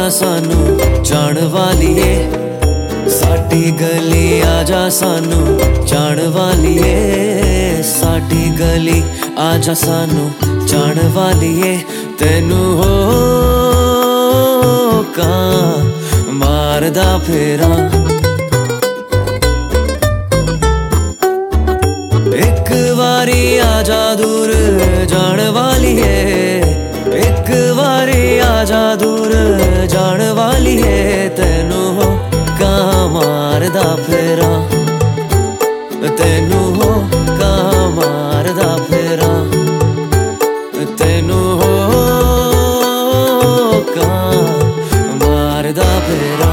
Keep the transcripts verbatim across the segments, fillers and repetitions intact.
आजा सानू जान वालिए, साडी गली आजा सानू जान वालिए, साडी गली आजा सानू जान वालिए। तेनू हो का मारदा फेरा, एक बारी आजा दूर जान वालिए, एक बारी आजा दूर जान वालिए। तेनू हो का मारदा फेरा, तेनू हो का मारदा फेरा, तेनू हो का मारदा फेरा।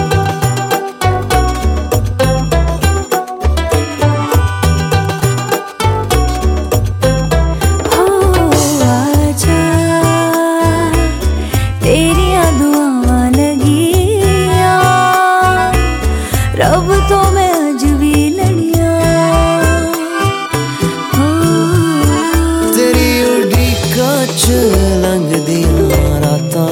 रब तो मैं अज भी लड़िया, तेरी उड़ीका च लंघ दिया रातां,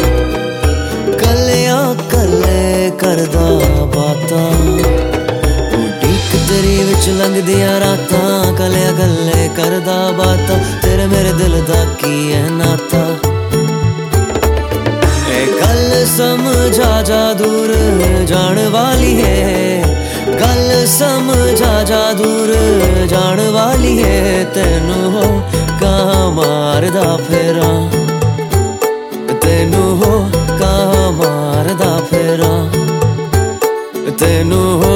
कलिया कले करदा बातां। उड़ीक तेरी विच लंघ दिया रातां, कलिया कले करदा बातां। तेरे मेरे दिल दा की है नाता, गल समझा जा दूर जान वाली है, गल समझा जा दूर जान वाली है। तेनू हो का मारदा फेरा, तेनू हो का मारदा फेरा, तेनू हो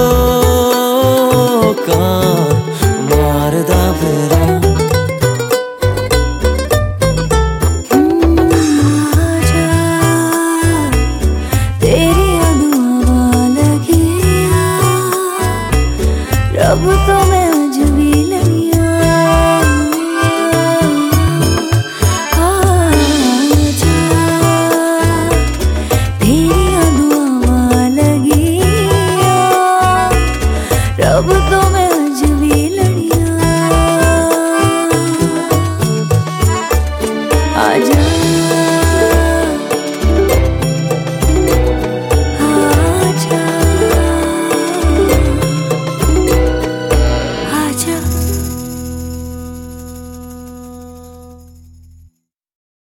का मारदा फेरा। रब तो